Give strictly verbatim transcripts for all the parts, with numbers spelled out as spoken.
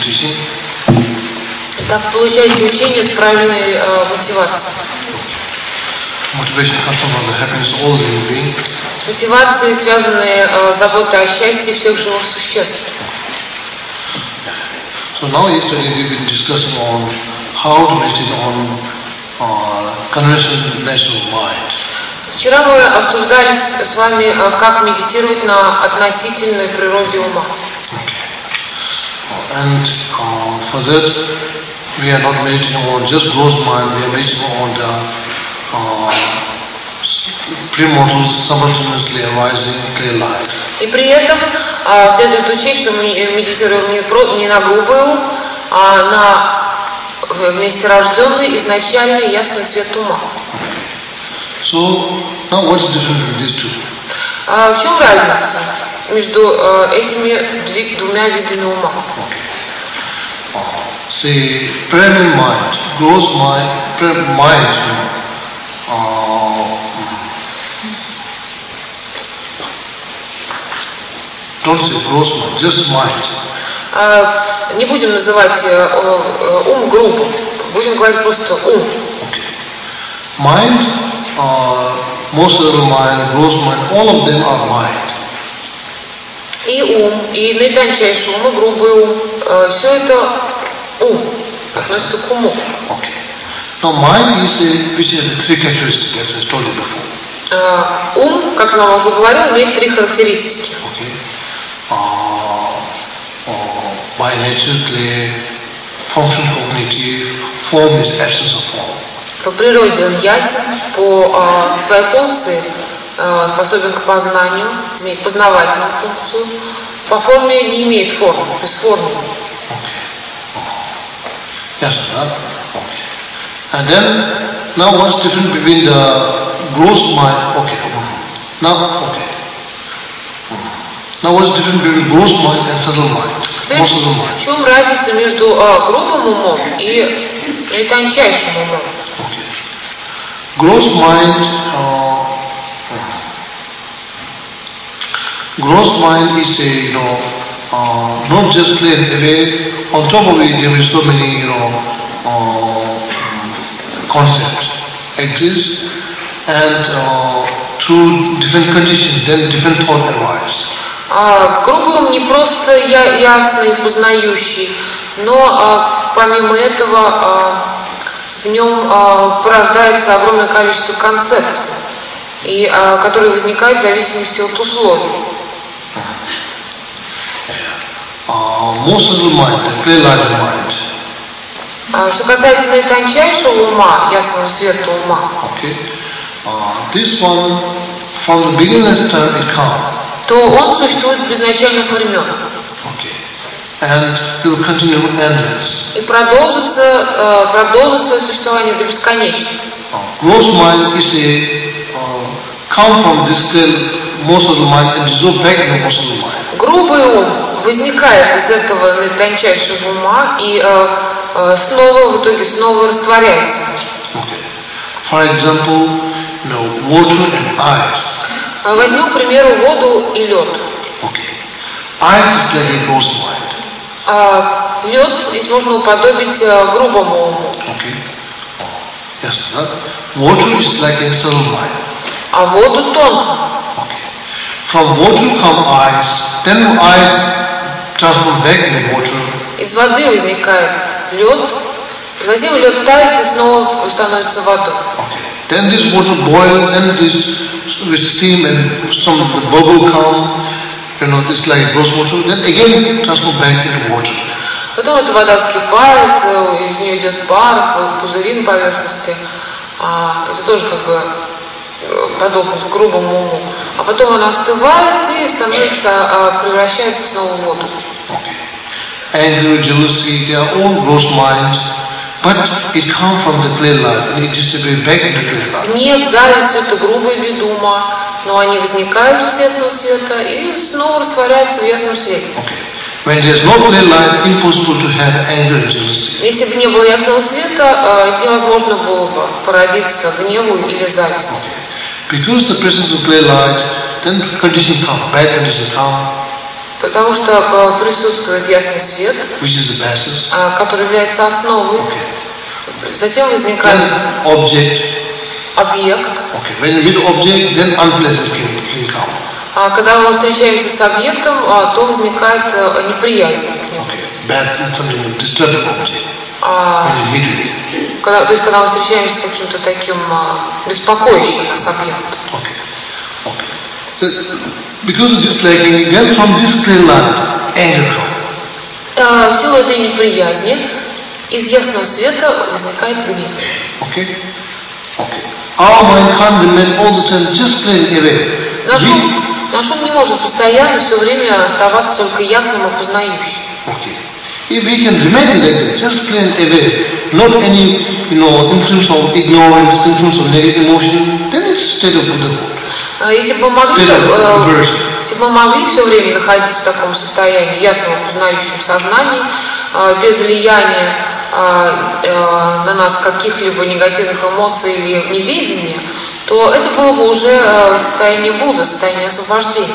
teaching. Так получаете учение с правильной э, мотивацией. Motivation comes from the happiness of all living beings. С мотивацией связаны э, заботы о счастье всех живых существ. So now yesterday we've been discussing on how to meditate on uh, conventional nature of mind. Вчера мы обсуждали с, с вами, э, как медитировать на относительной природе ума. Okay. And uh, for that we are not meditating on just gross mind, we are meditating on the uh, premortal, simultaneously arising clear light. И при этом а, следует учесть, что мы медитируем не, про, не на грубый ум, а на вместе рожденный, изначальный, ясный свет ума. So, now what's the difference between these two? А, в чем разница между а, этими две, двумя видами ума? Okay. Uh, see, primal mind, gross mind, mind, you know, uh, don't say gross mind, just mind. А, не будем называть э, э, ум грубым, будем говорить просто ум. Okay. Mind, uh, most of the mind, gross mind, all of them are mind. И ум, и наитончайший ум, и грубый ум, э, все это ум, относится к уму. Okay. Now mind is a, which has three characteristics, as I told you before. А, ум, как я вам уже говорил, имеет три характеристики. Okay. Uh, uh, by nature, clear, function cognitive, form is absence of form. По природе он ясен, по а, своей функции а, способен к познанию, имеет познавательную функцию, по форме не имеет формы, бесформенный. Okay. Uh, yes, sir. Okay. And then, now what's different between the gross mind? Okay. Now, okay. Now what's different between gross mind and subtle mind? Теперь в чем разница между а, грубым умом и наитончайшим умом? Okay. Gross mind, uh, gross mind is a, you know, uh, not just clear away. On top of it, there is so many, you know, uh, concepts exist, and uh, through different conditions, then different thought arise. А, грубый ум не просто я, ясный, познающий, но а, помимо этого а, в нем а, порождается огромное количество концепций, и, а, которые возникают в зависимости от условий. Uh, most of the mind, clear light of mind. А, что касается наитончайшего ума, ясного света ума, Okay. Uh, this one, from the beginner's time, it comes. то он существует с изначальных времен. Okay. And it will continue endless. И продолжится, э, продолжит свое существование до бесконечности. Uh, gross mind is a uh, come from this clear most of the mind and dissolve back in the most of the mind. Грубый ум возникает из этого наитончайшего ума и э, э, снова в итоге снова растворяется. Okay. For example, you know, water and ice. Возьмем, к примеру, воду и лед. Okay. Ice is like a gross mind. А лед здесь можно уподобить а, грубому уму. Okay. Yes, sir. Water is like a subtle mind. А воду тонко. Okay. From water come ice, then ice transform back into water. Из воды возникает лед, затем лед тает и снова становится водой. Okay. Then this water boil, then this with steam and some the bubble come, you know, this like gross water, then again transform back into water. Потом эта вода вскипает, из нее идет пар, пузыри на поверхности. А, это тоже как бы подобно грубому уму. А потом она остывает и становится, а, превращается снова в воду. Okay. Anger, jealousy, they are all gross minds, but it comes from the clear light and it disappears back into the clear light. Гнев, зависть — это грубый вид ума, но они возникают из ясного света и снова растворяются в ясном свете. Okay. When there is no clear light, impossible to have anger and jealousy. Если бы не было ясного света, невозможно было бы породиться гневу или зависти. Okay. Because the presence of clear light, then conditions come, bad conditions come. Потому что э, присутствует ясный свет, which is the basis. э, который является основой. Okay. Затем возникает Then object. объект. Okay. When you meet object, then unpleasant can, can come. А когда мы встречаемся с объектом, а, то возникает а, неприязнь к нему. Okay. Bad, something disturbing object. А, when you meet with it. Когда, то есть, когда мы встречаемся с каким-то таким а, беспокоящим нас объектом. Okay. Okay. So, because of this liking, then from this clear light, anger comes. А, в силу этой неприязни из ясного света возникает гнев. Okay. Okay. Our mind can't remain all the time just plain away. Наш ум, наш ум не может постоянно все время оставаться только ясным и познающим. Okay. If we can remain like that, just plain away, not any, you know, influence of ignorance, influence of negative emotion, then it's state of Buddhahood. Если бы мы могли, э, если бы мы могли все время находиться в таком состоянии ясного познающего сознания, э, без влияния э, э, на нас каких-либо негативных эмоций или неведения, то это было бы уже э, состояние Будды, состояние освобождения.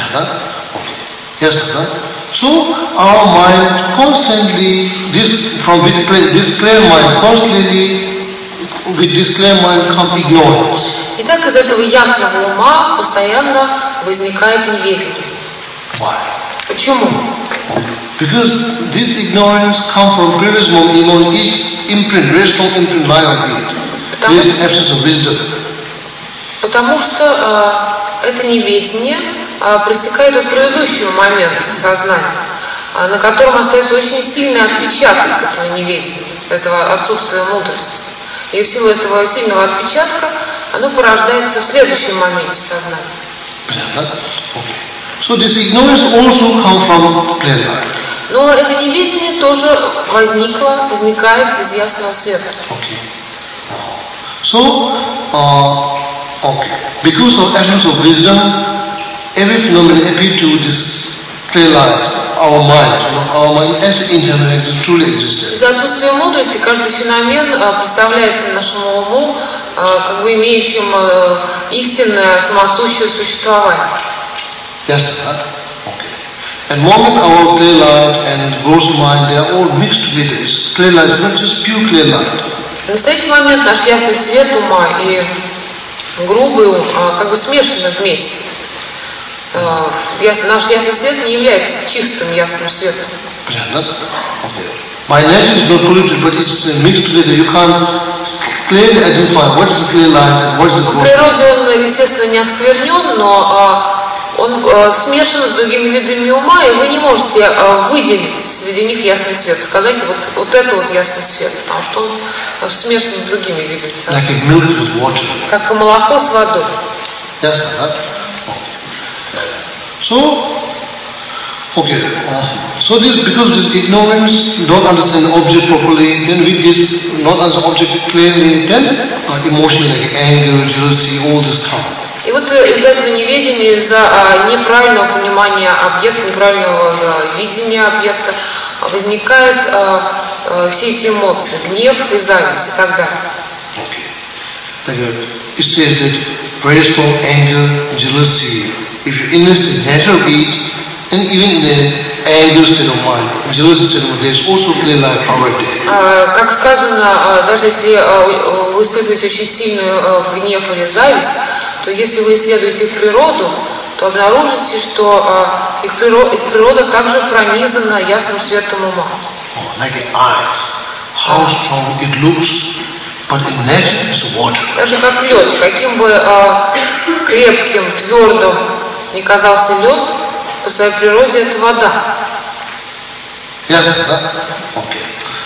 Yes, sir. So our mind constantly, this from with this clear mind, constantly with this clear mind come ignorance. Итак, из этого ясного ума постоянно возникает неведение. Why? Почему? Because this ignorance comes from previous moment, each imprint, very strong imprint lie on it. There is absence of wisdom. Потому что э, это неведение э, проистекает от предыдущего момента сознания, э, на котором остается очень сильный отпечаток этого неведения, этого отсутствия мудрости. И в силу этого сильного отпечатка оно порождается в следующем моменте сознания. So this ignorance also comes from clear light. Но это неведение тоже возникло, возникает из ясного света. Okay. So, uh, okay. Because of absence of wisdom, every phenomenon appears to this clear light, our mind, our mind as internet truly existed. Из-за отсутствия мудрости каждый феномен а, представляется нашему уму а, как бы имеющим а, истинное самосущее существование. Yes, sir. Okay. And moment our clear light and gross mind, they are all mixed together. It's clear light, not just pure clear light. В настоящий момент наш ясный свет ума и грубый ум а, как бы смешаны вместе. А, яс, наш ясный свет не является чистым ясным светом. Okay. My nature is not polluted, but it's mixed together. You can't clearly identify what is clear light and what is the gross. В природе он, естественно, не осквернен, но а, он а, смешан с другими видами ума, и вы не можете а, выделить среди них ясный свет. Сказать, вот, вот это вот ясный свет, потому что он а, смешан с другими видами сознания. Like milk with water. Как и молоко с водой. Yes, sir. So, okay. Uh, so this because this ignorance, don't understand the object properly, then with this not understand object clearly, then uh, emotion like anger, jealousy, all this come. И вот из-за этого неведения, из-за а, неправильного понимания объекта, неправильного а, видения объекта возникают а, а, все эти эмоции, гнев и зависть и так далее. Okay. Like uh, it says that very strong anger, jealousy. If you invest in natural beat, and even in an anger state of mind, jealousy state of mind, there is also clear light power there. А, как сказано, а, даже если а, вы испытываете очень сильный а, гнев или зависть, то если вы исследуете их природу, то обнаружите, что а, их, природа, их природа также пронизана ясным светом ума. Oh, like the eyes, how strong it looks, but in nature it's water. Так же как лед, каким бы а, крепким, твердым ни казался лед, по своей природе это вода. Yes, sir? Okay.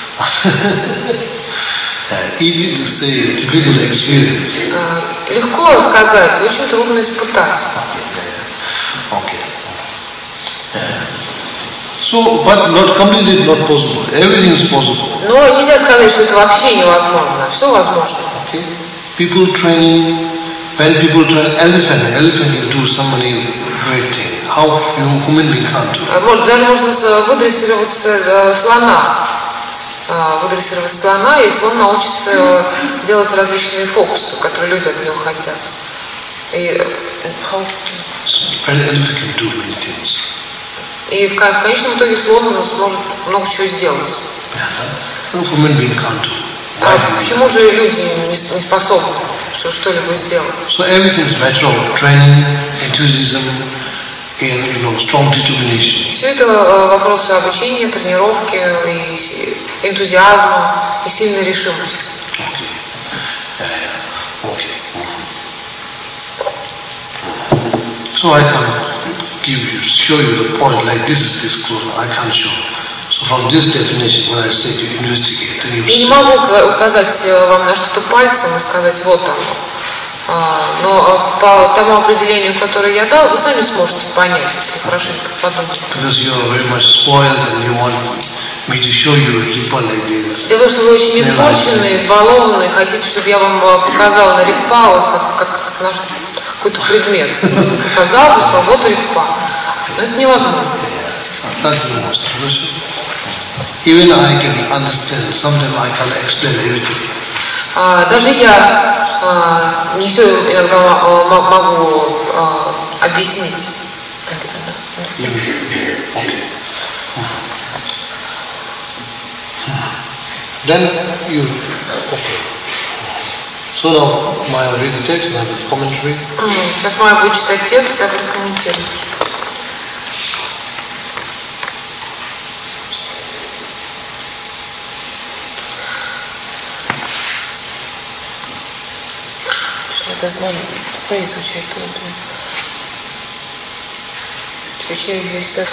uh, easy to say, difficult experience. А, легко сказать, очень трудно испытать. Okay. Uh, so, but not completely not possible. Everything is possible. Но нельзя сказать, что это вообще невозможно. Все возможно. Okay. People training, when people train elephant, elephant can do so many great things. How human being can't do. Даже можно выдрессировать слона. Выдрессировать слона, и слон научится делать различные фокусы, которые люди от него хотят. И how... An elephant can do many things. И в конечном итоге сложно сможет много чего сделать. А почему же люди не способны что-либо сделать? So everything is matter of training, enthusiasm, and you know, strong determination. Все это вопросы обучения, тренировки, и энтузиазма и сильной решимости. Okay. Yeah, yeah. Okay. So I can give you, show you the point like this is disclosed. I can't show. So from this definition, when I say to investigate, then you. Я не могу указать вам на что-то пальцем и сказать вот оно. А, но по тому определению, которое я дал, вы сами сможете понять, если хорошенько подумать. Because you are very much spoiled and you want me to show you people like this. Дело, что вы очень испорчены, избалованы, хотите, чтобы я вам показал на рикпа, как, как наш какой-то предмет. Показал бы свободу рикпа. Но это невозможно. Even I can understand. Sometimes I can't explain everything. А, даже я а, не все иногда могу а, объяснить. Then you okay. So now Maya will read the text and I will commentary. Сейчас Майя будет читать текст, я буду комментировать. Does not phrase which I told you. Отвечаю здесь.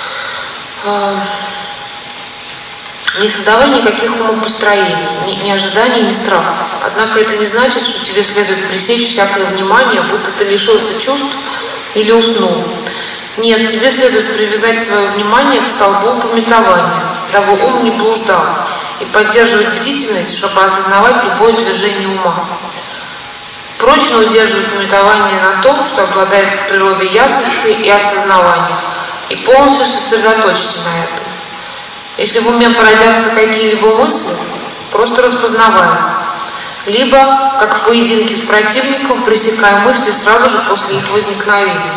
Не создавай никаких умопостроений, ни, ни ожиданий, ни страхов. Однако это не значит, что тебе следует пресечь всякое внимание, будто ты лишился чувств или уснул. Нет, тебе следует привязать свое внимание к столбу памятования, дабы ум не блуждал, и поддерживать бдительность, чтобы осознавать любое движение ума. Прочно удерживать памятование на том, что обладает природой ясности и осознавания, и полностью сосредоточиться на этом. Если в уме породятся какие-либо мысли, просто распознавай их. Либо, как в поединке с противником, пресекай мысли сразу же после их возникновения.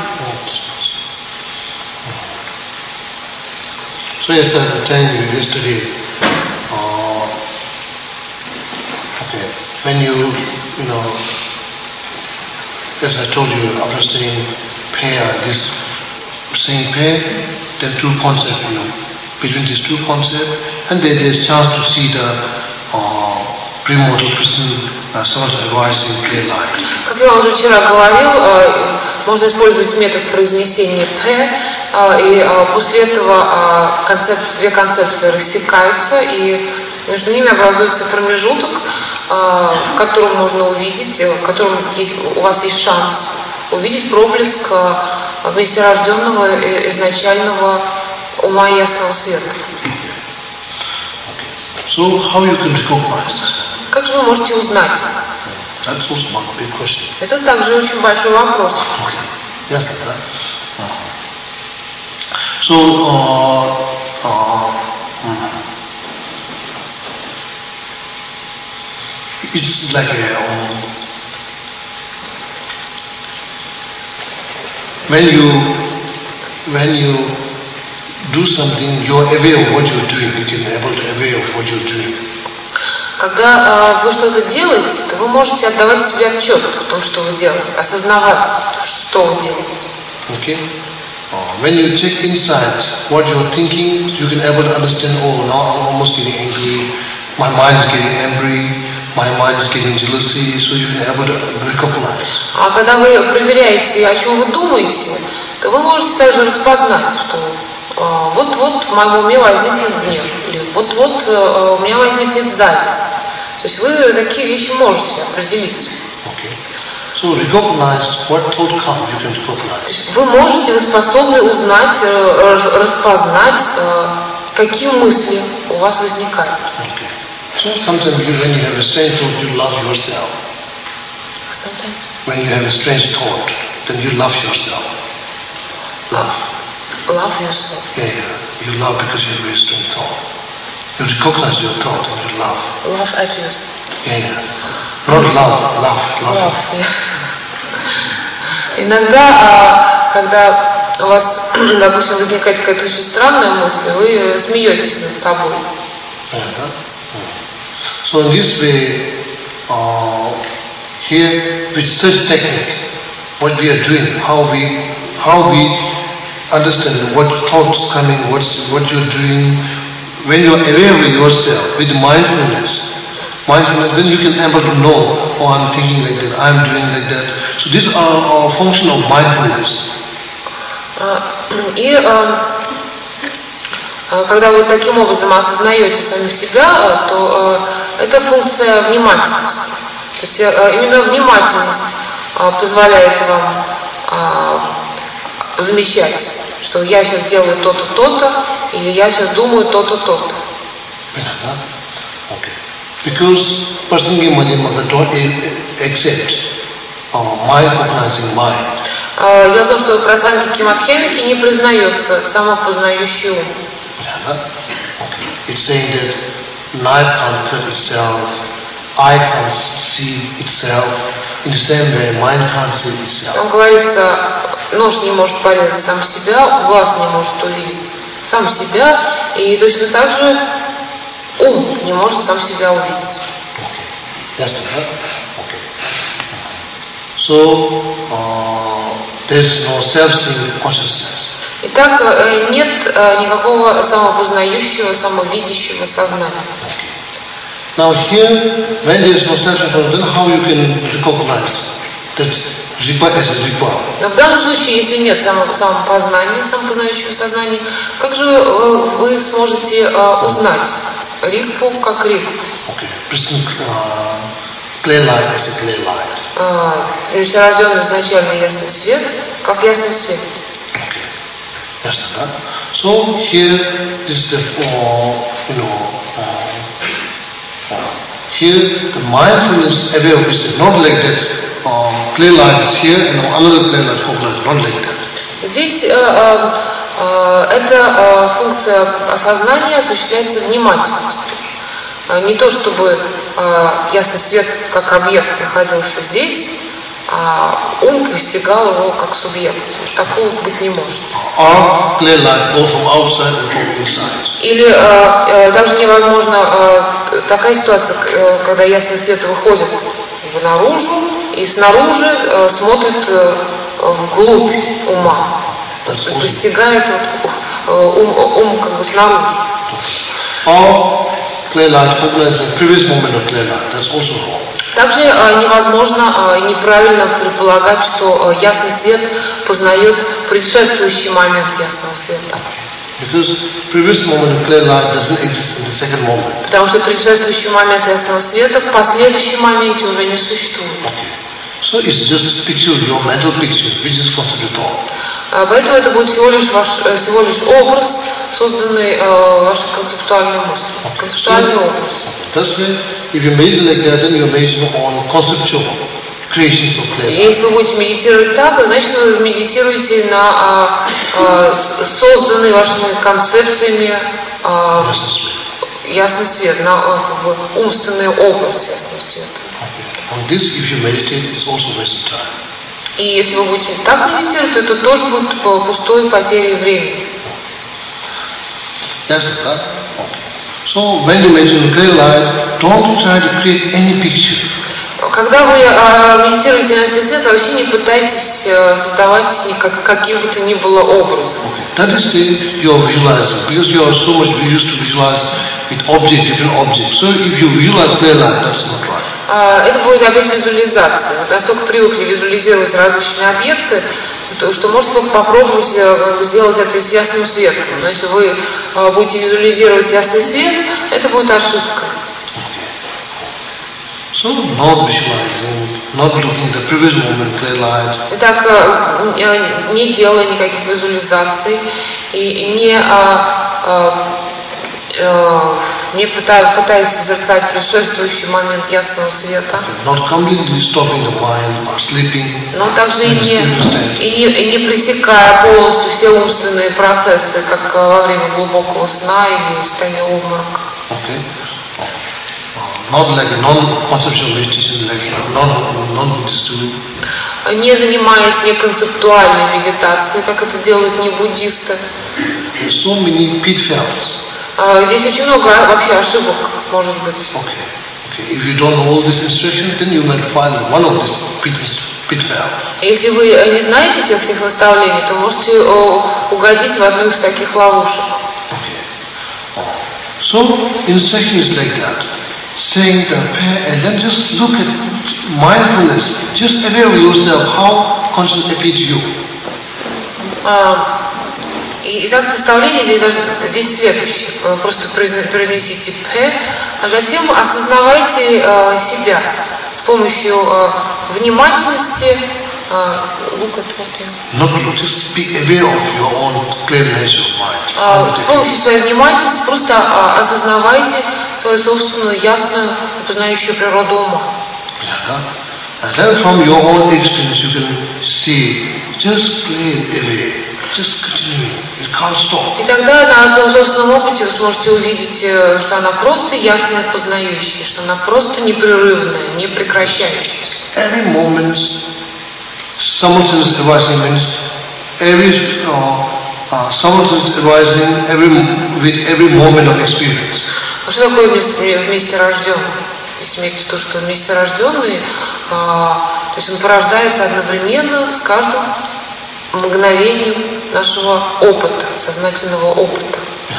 So yes, I attend you yesterday. Uh, okay, when you, you know, as I told you, after saying pair, this saying pair, there are two concepts, you know, between these two concepts, and then there's chance to see the uh, pre-mortal person uh, self-advice in clear light. Как я уже вчера говорил, можно использовать метод произнесения «п», и после этого концепции, две концепции рассекаются, и между ними образуется промежуток, в котором можно увидеть, в котором есть, у вас есть шанс увидеть проблеск вместе рожденного изначального ума ясного света. So how you can recognize? Как же вы можете узнать? That's also one big question. Это также очень большой вопрос. Okay. Yes, sir. Uh-huh. So, uh, uh, mm, it's like a, um, when you when you do something, you're aware of what you're doing. You can be able to aware of what you're doing. Когда э, вы что-то делаете, то вы можете отдавать себе отчет о том, что вы делаете, осознавать, что вы делаете. Okay. Uh, when you take insight what you're thinking, you can able to understand. Oh, now I'm almost getting angry. My mind is getting angry. My mind is getting jealousy. So you can able to recognize. А когда вы проверяете, о чем вы думаете, то вы можете также распознать, что э, вот-вот в моем уме возникнет гнев, или вот-вот э, у меня возникнет зависть. То есть вы такие вещи можете определить. Okay. So recognize what thought comes. You can recognize. То есть вы можете, вы способны узнать, э, распознать, э, какие мысли у вас возникают. Okay. So sometimes you, when you have a strange thought, you love yourself. Sometimes. When you have a strange thought, then you love yourself. Love. Love yourself. Yeah, yeah. You love because you have a very strange thought. You recognize your thought and you love. Love at yourself. Yeah, yeah. Not love, love, love. Love, yeah. Иногда, а, когда у вас допустим, возникает какая-то очень странная мысль, вы смеетесь над собой. Uh-huh. So in this way, uh, here with such technique, what we are doing, how we how we understand what thoughts coming, what's what you're doing, when you're aware with yourself, with mindfulness, mindfulness, then you can able to know, oh, I'm thinking like that, I'm doing like that. So these are a function of mindfulness. И когда вы таким образом осознаете сами себя, то это функция внимательности. То есть именно внимательность позволяет вам замечать, что я сейчас делаю то-то, то-то, или я сейчас думаю то-то, то-то. Okay. Because Prasangi Madhyamaka don't accept uh, mind cognizing mind. Дело в том, что в Прасангике Мадхьямики не признается самопознающий ум. Okay. It's saying that knife can't cut itself, eye can't see itself. In the same way, mind can't see itself. Там говорится, нож не может порезать сам себя, глаз не может увидеть сам себя, и точно так же ум не может сам себя увидеть. Okay. That's it. Okay. So uh, there's no self-seeing consciousness. Итак, нет никакого самопознающего, самовидящего сознания. Okay. Now here, when there is no self-seeing consciousness, then how you can recognize that Ripa as a Ripa? Но в данном случае, если нет самопознания, самопознающего сознания, как же вы сможете узнать Рипу как Рипу? Okay. Uh, clear light as a clear light. Перворожденный изначально ясный свет, как ясный свет. Okay. Yes, sir. So here is the uh, you know uh, uh, here the mindfulness aware is not like that. Uh, clear light is here and another clear light is not like that. Здесь э, э, эта э, функция осознания осуществляется внимательностью. Не то чтобы э, ясный свет как объект находился здесь, а ум постигал его как субъект. Такого быть не может. Или э, э, даже невозможно э, такая ситуация, э, когда ясный свет выходит наружу и снаружи э, смотрит э, вглубь ума, постигает вот, э, ум, ум как бы снаружи. Также э, невозможно э, неправильно предполагать, что э, ясный свет познает предшествующий момент ясного света. Потому что предшествующий момент ясного света в последующем моменте уже не существует. So it's just picture, your mental picture, which is considered thought. Поэтому это будет всего лишь ваш, всего лишь образ, созданный э, вашей концептуальной мыслью. Okay. Концептуальный so, образ. That's why, if you meditate like that, then you meditate on conceptual creations of clear light. Если вы будете медитировать так, значит вы медитируете на а, а, созданный вашими концепциями а, ясный свет, на как бы, умственный образ ясного света. On this, if you meditate, it's also waste of time. И если вы будете так медитировать, то это тоже будет пустой потерей времени. Yes, sir. Okay. So when you meditate on clear light, don't try to create any picture. Когда вы э, медитируете на ясный свет, вообще не пытайтесь э, создавать никак, каких бы то ни было образов. Okay. That is the you are visualizing, because you are so much used to visualize with objects, different objects. So if you visualize clear light, that's not right. Это будет опять визуализация. Вот настолько привыкли визуализировать различные объекты, что можете попробовать сделать это с ясным светом. Но если вы будете визуализировать ясный свет, это будет ошибка. So, not visualizing, not looking at the previous moment, clear light. Итак, не делая никаких визуализаций и не не пытаясь, пытаясь созерцать предшествующий момент ясного света. Not completely stopping the mind or sleeping. Но также и не, и, не, и не пресекая полностью все умственные процессы, как во время глубокого сна или состояния обморока. Okay. Not like non-conceptual meditation, like non non-Buddhists do. Не занимаясь неконцептуальной медитацией, как это делают не буддисты. There are so many pitfalls. Здесь очень много вообще ошибок может быть. Okay. Okay. If you don't know all this instruction, then you might find one of these pitfalls. Если вы не знаете всех этих наставлений, то можете угодить в одну из таких ловушек. Okay. So instruction is like that, saying the prayer, and then just look at mindfulness. Just aware of yourself how conscious appears to you. И итак, наставление здесь, здесь следующее. Просто произнесите «пэ», а затем осознавайте э, себя с помощью э, внимательности. Э, look at what you... Not just be aware of your own clearness of mind. Э, с помощью своей внимательности просто э, осознавайте свою собственную ясную, познающую природу ума. Yeah. And then from your own experience you can see, just plain away. Just continue. You can't stop. И тогда на своем собственном опыте вы сможете увидеть, что она просто ясная, познающая, что она просто непрерывная, не прекращающаяся. Every moment, simultaneous arising means every uh, uh, simultaneous arising every with every moment of experience. А что такое вместе, вместе рожденный? Здесь имеется в виду, что вместе рожденный, а, то есть он порождается одновременно с каждым мгновением нашего опыта, сознательного опыта.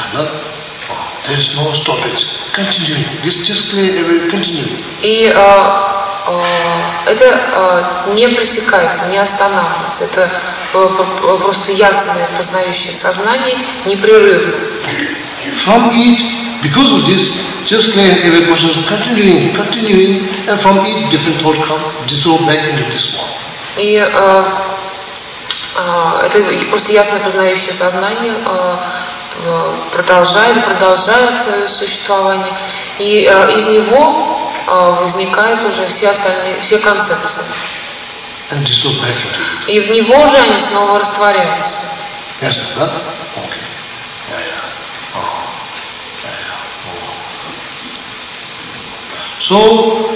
И а, а, это а, не пресекается, не останавливается. Это а, просто ясное познающее сознание, непрерывно. From each, because of this, just clear every person continuing, continuing, and from each different thought come dissolve back into this one. И а, это просто ясное познающее сознание продолжает, продолжает свое существование, и из него возникают уже все остальные, все концепции. И в него же они снова растворяются. Yes, да? Okay. Yeah, yeah. Oh. Yeah, yeah. Oh. So,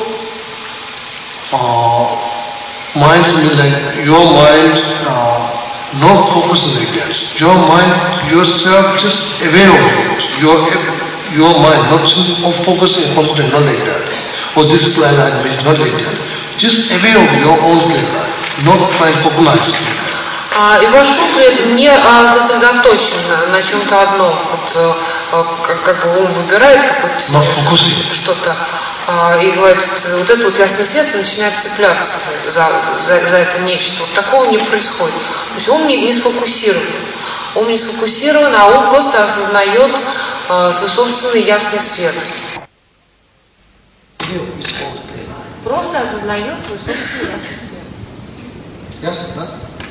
uh, mind is like your mind, uh, not focusing like that. Your mind, yourself, just aware of it. Your your mind, not focusing, concentrating, not like that. Or this clear line, not like that. Just aware of your own clear line, not trying to focus. И ваш ум при этом не сосредоточен на чем-то одном. Вот, как, как бы ум выбирает какое-то что-то и говорит, вот этот вот ясный свет начинает цепляться за, за, за это нечто. Вот такого не происходит. То есть ум не, не сфокусирован. Ум не сфокусирован, а ум просто осознает свой собственный ясный свет. Просто осознает свой собственный ясный свет. Ясно, да?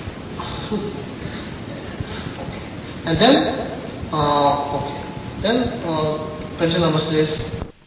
And then, uh, okay. Then, uh, Panchalama says,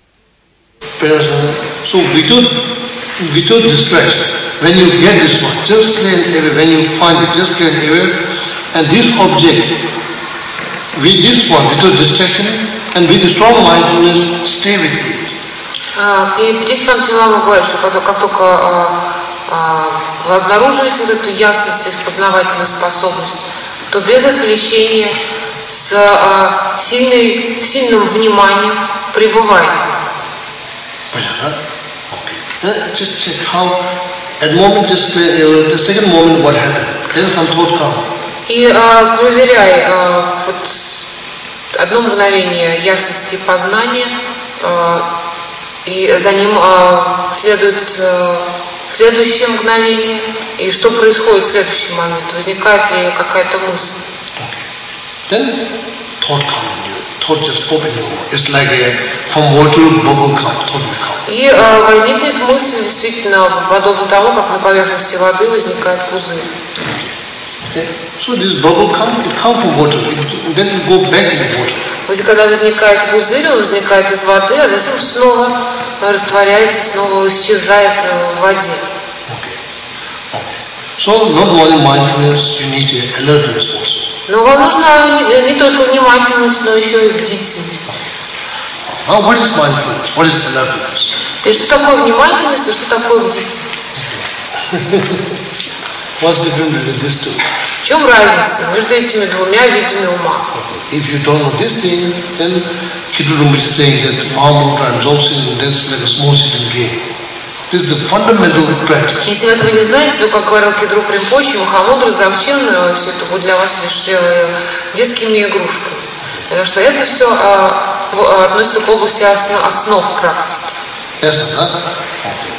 so without, without distraction, when you get this one, just clear away, when you find it, just clear away, and this object, with this one, without distraction, and with strong mindfulness, stay with it. И здесь Панчалама говорит, что как только вы обнаруживаете вот эту ясность и познавательную способность, то без отвлечения, с а, сильной, сильным вниманием пребывайте. Понятно? Okay. Just check how, at moment, just uh, the second moment, what happened? Then some thought come. И а, проверяй а, вот одно мгновение ясности и познания, а, и за ним а, следует а, следующее мгновение, и что происходит в следующий момент, возникает ли какая-то мысль. Okay. Then thought comes in you, thought just pop in you. It's like a from water bubble come, thought will come. И э, возникнет мысль действительно подобно тому, как на поверхности воды возникает пузырь. Okay. So this bubble come, it come from water, it, then it go back in water. То есть, когда возникает пузырь, он возникает из воды, а затем снова растворяется, снова исчезает в воде. Okay. Okay. So not only mindfulness, you need alertness also. Но вам нужна не, не только внимательность, но еще и бдительность. Now what is mindfulness? What is alertness? И что такое внимательность, и что такое бдительность? What's the difference between these two? В чем разница между этими двумя видами ума? If you don't know this thing, then Kidurumbi is saying that Mahamudra and Dzogchen, that's like a small sitting game. This is the fundamental practice. Если вы этого не знаете, то, как говорил Кедруп Ринпоче, Махамудра, Дзогchen, все это будет для вас лишь детскими игрушками. Потому что это все а, относится к области основ, основ практики. Yes, sir. Okay.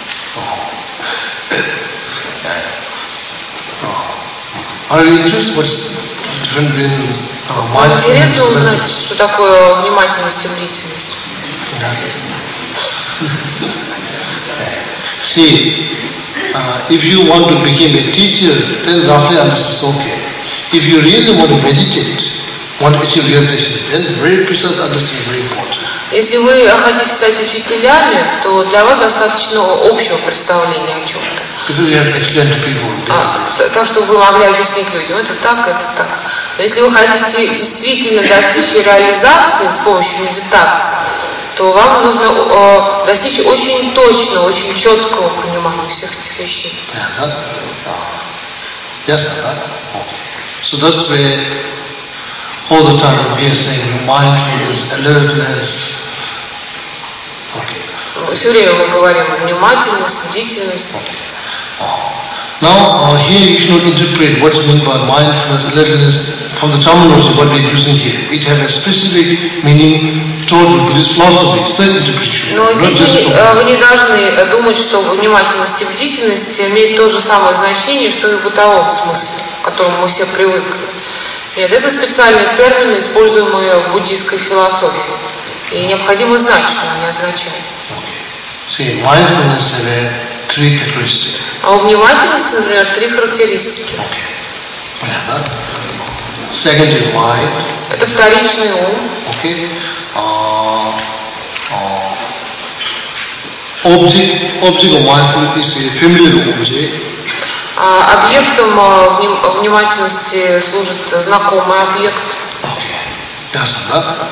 Oh. Are you interested what's different between uh, Вам интересно узнать, что такое внимательность и бдительность? See, uh, if you want to become a teacher, then roughly this is okay. If you really want to meditate, want to achieve realization, then very precise understanding is very important. Если вы хотите стать учителями, то для вас достаточно общего представления о чем-то. А, так, чтобы вы могли объяснить людям, это так, это так. Но если вы хотите действительно достичь реализации с помощью медитации, то вам нужно э, достичь очень точного, очень четкого понимания всех этих вещей. Yes, so that's why all the time we are saying mindfulness, alertness. Okay. Все время мы говорим внимательность, бдительность. Okay. Now, uh, here you should interpret what's meant by mindfulness, alertness from the terminology what we are using here. It has a specific meaning told in Buddhist philosophy. It's the interpretation. Но здесь вы не, вы не должны думать, что внимательность и бдительность имеют то же самое значение, что и в бытовом смысле, к которому мы все привыкли. Нет, это специальные термины, используемые в буддийской философии. И необходимо знать, что они означают. See, mindfulness has three characteristics. А у внимательности, например, три характеристики. Okay. Secondary mind. Это вторичный ум. Okay. Uh, uh, object, object of mindfulness is a familiar object. А объектом внимательности служит знакомый объект. Okay. Ясно, да?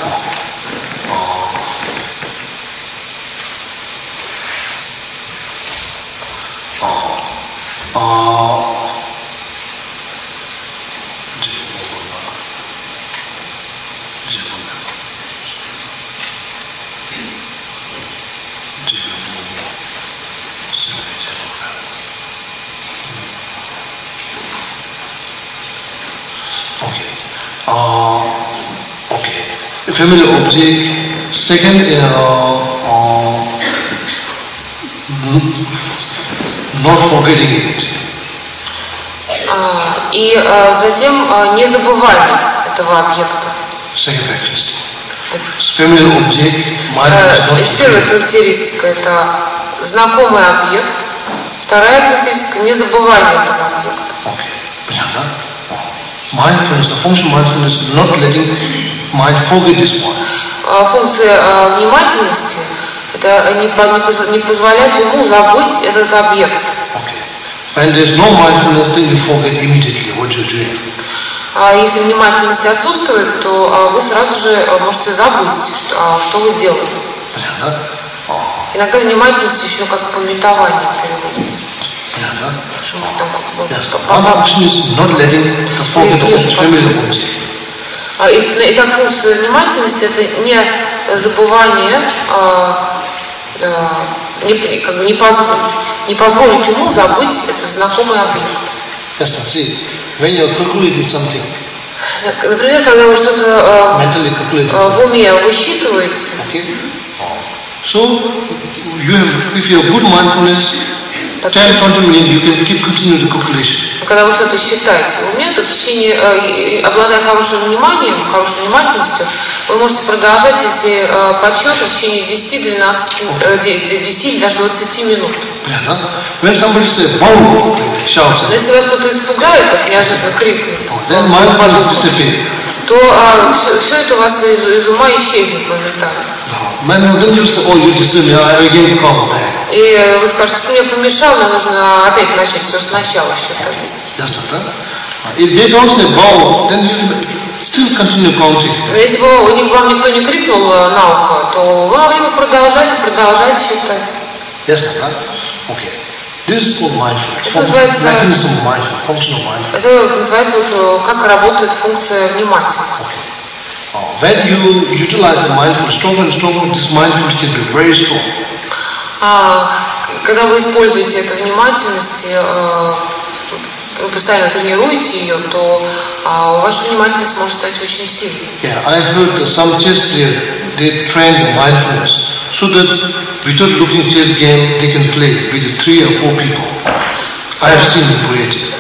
Familiar object. Second, uh, uh, not forgetting it. А, и а, затем а, незабывание этого объекта. Second characteristic. Familiar object. А, первая характеристика это знакомый объект. Вторая характеристика незабывание этого объекта. Okay. Понятно? Mindfulness, the function of mindfulness is not letting mind forget this one. Функция внимательности это не, не, не позволять ему забыть этот объект. Okay. When there is no mindfulness, then you forget immediately what you are doing. А если внимательность отсутствует, то вы сразу же можете забыть, что, что вы делаете. Понятно? Иногда внимательность еще как пометование переводится. Понятно? Там, One function is not letting the forget the familiar object. Итак, функция внимательности это не забывание, а, а, не, как бы не, позволить, не позволить ему забыть этот знакомый объект. Just see, when you are calculating something, например, когда вы что-то а, в уме высчитываете, okay. So you have, if you have good mindfulness, ten, twenty minutes you can keep continuing the calculation. Когда вы что-то считаете в уме, то в течение, э, обладая хорошим вниманием, хорошей внимательностью, вы можете продолжать эти э, подсчеты в течение десяти-двенадцати, э, десяти или даже двадцати минут. When somebody says, "Wow!" shouts. Но если вас кто-то испугает, как неожиданно крикнет, then mindfulness disappears. то а, все, все это у вас из, из ума исчезнет моментально. When you say, "Oh, you disturb me," I again come back. И вы скажете, ты мне помешал, мне нужно опять начать все сначала считать. If they don't say wow, then you still continue counting. Если бы вам никто не крикнул на ухо, то вы могли бы продолжать и продолжать считать. Yes, sir. Okay. This is called mindfulness. Это называется, Mechanism of mindfulness, function of mindfulness. это называется вот, как работает функция внимательности. Okay. Uh, when you utilize the mindfulness stronger and stronger, this mindfulness can be very strong. А, когда вы используете эту внимательность, э, вы постоянно тренируете ее, то а, ваша внимательность может стать очень сильной. Yeah, I heard that some chess players, they train the mindfulness so that without looking chess game, they can play with three or four people. I have seen in Buryatia.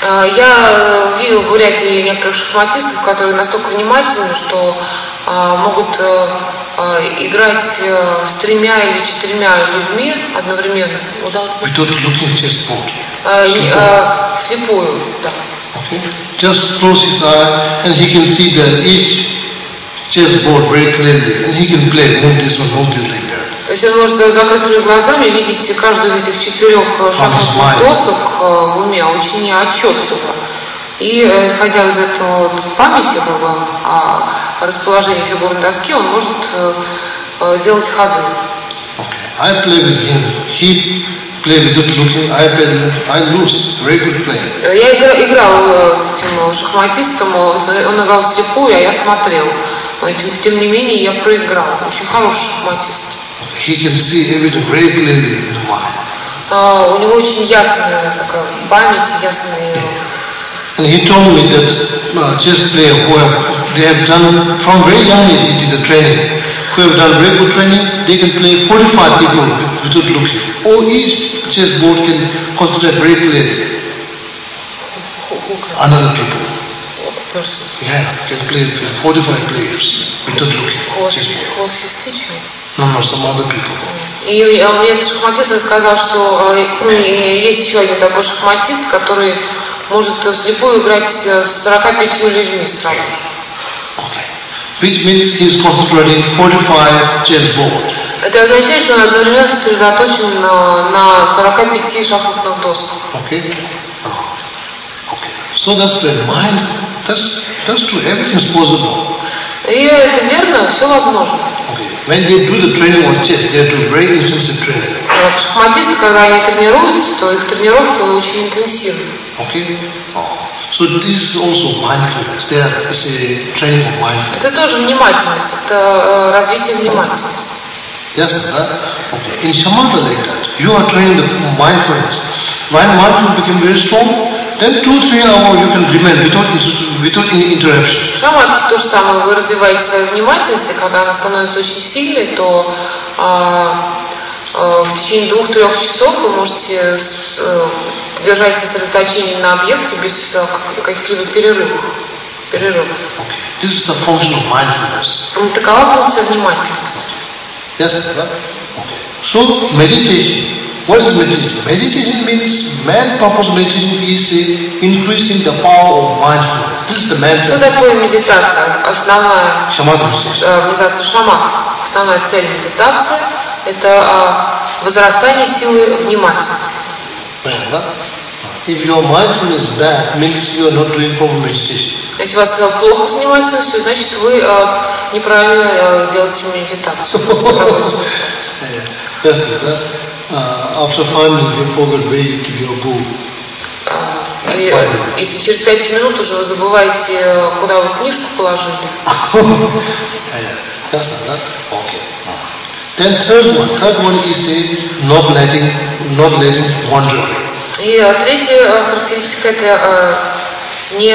Я видел в Бурятии некоторых шахматистов, которые настолько внимательны, что а, могут а, играть а, с тремя или четырьмя людьми одновременно. Without looking chessboard. А, а, вслепую, да. Okay. Just close his eye and he can see that each chessboard very clearly, and he can play move this one, move this like that. То есть он может с закрытыми глазами видеть каждую из этих четырех шахматных досок в уме очень отчетливо. И исходя из этого памяти, как бы, о расположении фигурной доски, он может делать ходы. Okay. I play with him. He play without looking. I play. I lose. Very good player. Я играл, играл с этим шахматистом, он, он играл вслепую, а я смотрел. Но тем не менее я проиграл. Очень хороший шахматист. He can see everything very clearly in the mind. Uh, у него очень ясная такая память, ясные. And he told me that uh, chess player who have they have done from very young age in the training, who have done very good training, they can play forty-five people without looking. Or each chessboard can concentrate very clearly. Another people. Person. Yeah, can play forty-five players without looking. Was, was his teacher? No, no, some other people. И мне этот шахматист рассказал, что есть еще один такой шахматист, который может вслепую играть с сорока пятью людьми сразу же. Okay. Which means he is concentrating forty-five chessboards. Это означает, что он одновременно сосредоточен на, на сорока пяти шахматных досках. Okay. Okay. So that's the mind. That's that's true. Everything is possible. И это верно, все возможно. Okay. When they do the training on chess, they do very intensive training. Шахматисты, когда они тренируются, то их тренировки очень интенсивны. Okay. Oh. So this is also mindfulness. There is a training of mindfulness. Это тоже внимательность, это развитие внимательности. Yes, sir. Okay. In shamatha like that, you are training the mindfulness. When mindfulness becomes very strong, then two, three hours you can remain without without any interruption. В шаматхе то же самое, вы развиваете свою внимательность, и когда она становится очень сильной, то а, а, в течение двух-трех часов вы можете с, а, держать сосредоточение на объекте без а, каких-либо перерывов. перерывов. Okay. This is the function of mindfulness. Такова функция внимательности. Yes, sir. Okay. So meditation. What is meditation? Meditation means main purpose of meditation is uh, increasing the power of mindfulness. This is the main. Что такое медитация? Основная медитация шаматха. Основная цель медитации – это а, возрастание силы внимательности. If your mindfulness is bad, means you are not doing proper meditation. Если у вас плохо с внимательностью, значит вы а, неправильно а, делаете медитацию. Yes, sir. Uh, after five minutes, you forget where you keep your book. И, если через пять минут уже вы забываете, куда вы книжку положили. Yes, sir. Okay. Then third one, third one is a not letting, not letting wander away. И третья характеристика это не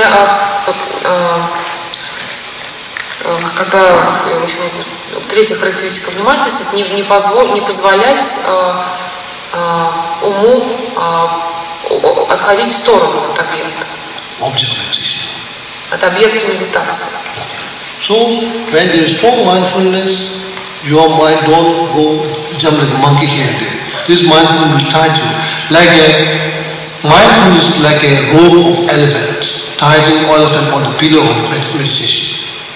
когда третья характеристика внимательности это не, не, позволь, не позволять а, а, уму а, отходить в сторону от объекта. От объекта медитации. So when there is strong mindfulness, your mind don't go jump like a monkey here and there. This mindfulness will tie you like a mindfulness is like a rope of elephant tying all of them on the pillar of meditation.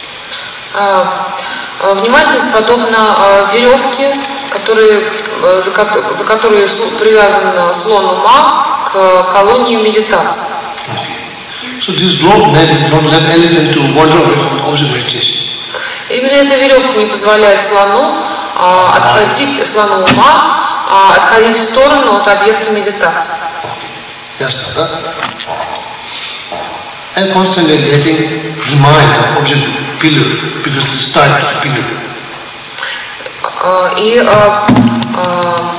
Внимательность подобна веревке, который, за, за которую привязан слон ума к колонии медитации. So this rope don't let elephant to wander away from the object meditation. Именно эта веревка не позволяет слону а, отходить, слону ума а, отходить в сторону от объекта медитации. Yes, sir. And constantly letting remind the object pillar because it starts pillar. А, и а, а,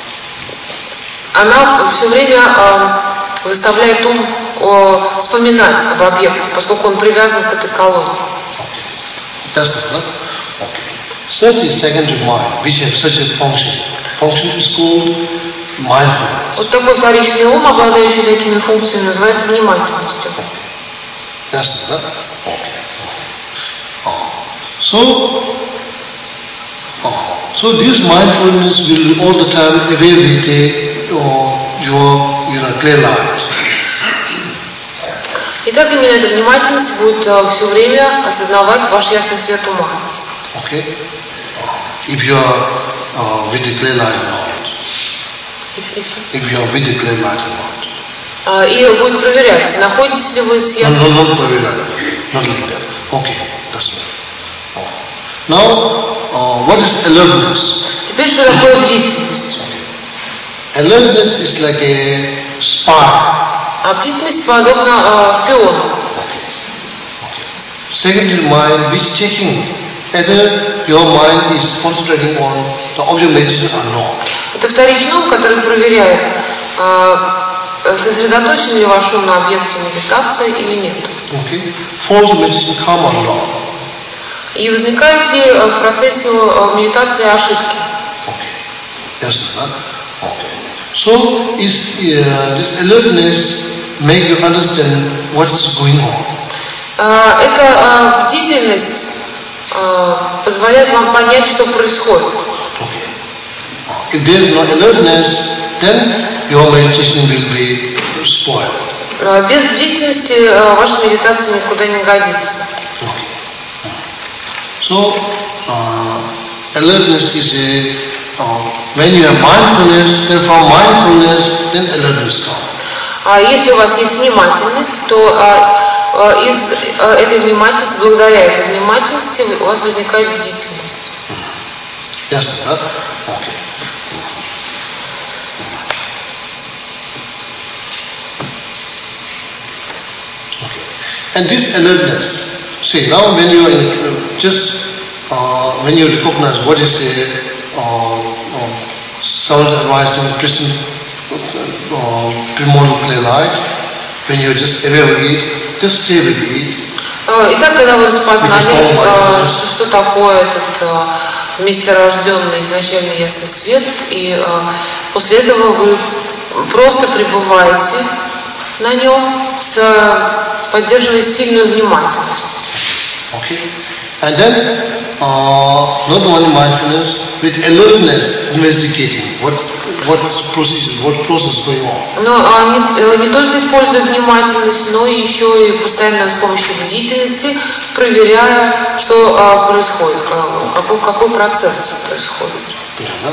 она все время а, заставляет ум а, вспоминать об объекте, поскольку он привязан к этой колонне. Yes, sir. Okay. Such is secondary mind, which has such a function. Function is called mindfulness. Вот такой вторичный ум, обладающий такими функциями, называется внимательностью. Yes, sir. Okay. Oh. So, oh. so this mindfulness will all the time away with the, oh, your, you know, clear light. Итак, именно эта внимательность будет uh, все время осознавать ваш ясный свет ума. Okay. If you are uh, with the clear light or not. If, if, if you are with the clear light or not. Uh, и будет проверять, находитесь ли вы с ясным... No, no, not проверять. Not like that. Okay, that's right. Oh. Now, uh, what is alertness? Теперь что такое бдительность? Okay. Alertness is like a spy. А бдительность подобна uh, шпиону. Okay. Okay. Secondary mind which checking whether your mind is concentrating on the object meditation or not. Это вторичный ум, который проверяет, uh, сосредоточен ли ваш ум на объекте медитации или нет. Okay. False meditation come or not. И возникают ли uh, в процессе uh, медитации ошибки? Okay. Yes, sir. Okay. So is uh, this alertness make you understand what is going on? Uh, эта uh, бдительность uh, позволяет вам понять, что происходит. Okay. If there is no alertness, then your meditation will be spoiled. Uh, без бдительности uh, ваша медитация никуда не годится. Okay. So uh, alertness is a uh, when you have mindfulness, then from mindfulness, then alertness comes. А если у вас есть внимательность, то а, а, из а, этой внимательности, благодаря этой внимательности, у вас возникает бдительность. Yes, sir. Okay. Okay. And this alertness, see now when you are in, uh, just uh, when you recognize what is a uh, uh, sound arising Krishna uh, primordial clear light, when you are just aware of it, just stay with it. Итак, когда вы распознали, а, что, что такое этот а, вместе рожденный изначально ясный свет, и а, после этого вы просто пребываете на нем, с, поддерживая сильную внимательность. Okay. And then, uh, not only mindfulness, with alertness, investigating what what process, what process going on. Но а, не, не только используя внимательность, но еще и постоянно с помощью бдительности, проверяя, что а, происходит, какой, какой процесс происходит. Yeah.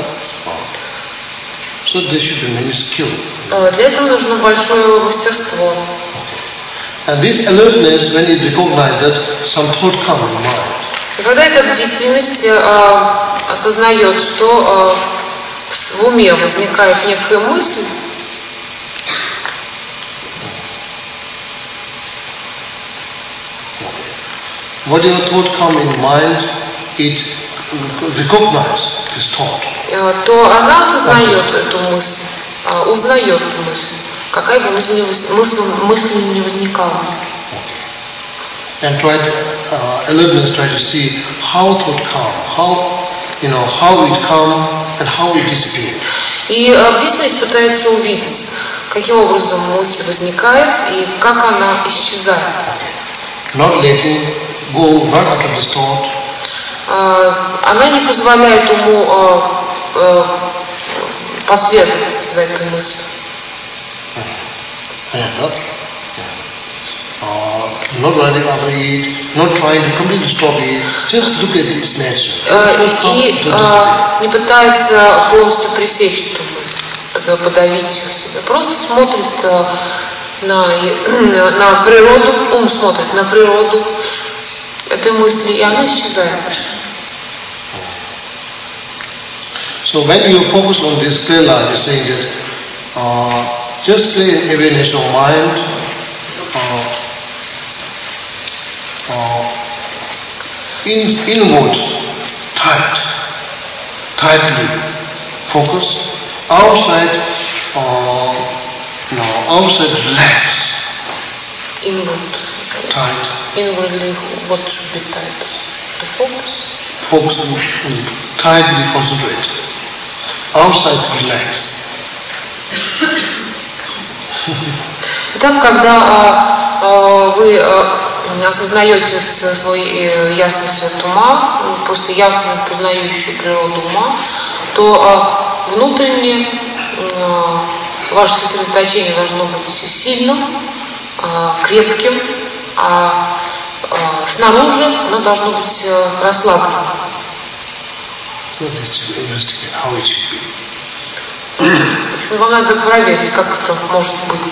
So there should be many skill. А, для этого нужно большое мастерство. And this alertness, when it recognizes that some thought come in mind. И когда эта бдительность а, осознает, что а, в уме возникает некая мысль, whatever thought come in mind, it recognizes this thought. то она осознает эту мысль, а, узнает эту мысль, какая бы мысль, мысль, мысль не возникала. And try to, uh, alertness, try to see how thought come, how, you know, how it come and how it disappears. И бдительность пытается увидеть, каким образом мысль возникает и как она исчезает. Not letting go, not after this thought. Она не позволяет уму последовать за этой мыслью. Uh, not running after it, not trying to completely stop it, just look at its nature. И uh, не пытается полностью пресечь эту мысль, подавить ее в себе. Просто смотрит uh, на, на природу, ум смотрит на природу этой мысли, и она исчезает. So when you focus on this Kela, you're saying that uh, just stay in awareness of mind, uh, uh, in, inward, tight, tightly focus, outside, uh, no, outside relax. Inward. Tight. Inwardly, what should be tight? The focus? Focus and tightly concentrate. Outside relax. Итак, когда а, а, вы а, осознаете свою ясность от ума, просто ясно познающую природу ума, то а, внутренне а, ваше сосредоточение должно быть сильным, а, крепким, а, а снаружи оно должно быть расслабленным. Вам надо проверить, как это может быть.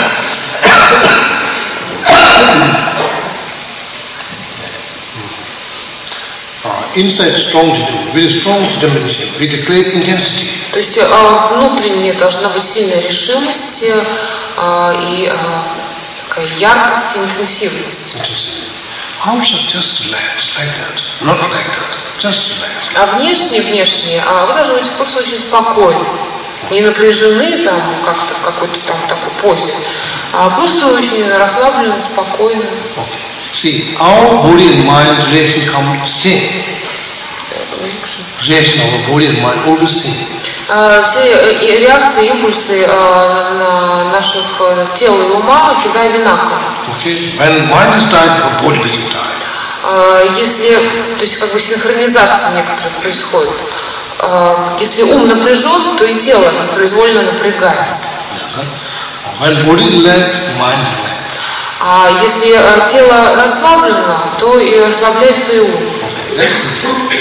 Inside strong determination, very strong determination, with a great intensity. То есть а, внутренне должна быть сильная решимость а, и а, такая яркость и интенсивность. Outside just relax, like that, not like that, just relax. А внешне, внешне, а вы должны быть просто очень спокойны, не напряжены там как-то в какой-то там такой позе, а просто очень расслаблены, спокойны. Okay. See, our body and mind reaction come same. Reaction of our body and mind always same. Все реакции, импульсы на наших тел и ума всегда одинаковы. Okay. When mind is tired, the body become tired. Если, то есть как бы синхронизация некоторых происходит. Если ум напряжен, то и тело произвольно напрягается. When body is relaxed, mind is relaxed. А если тело расслаблено, то и расслабляется и ум. Okay.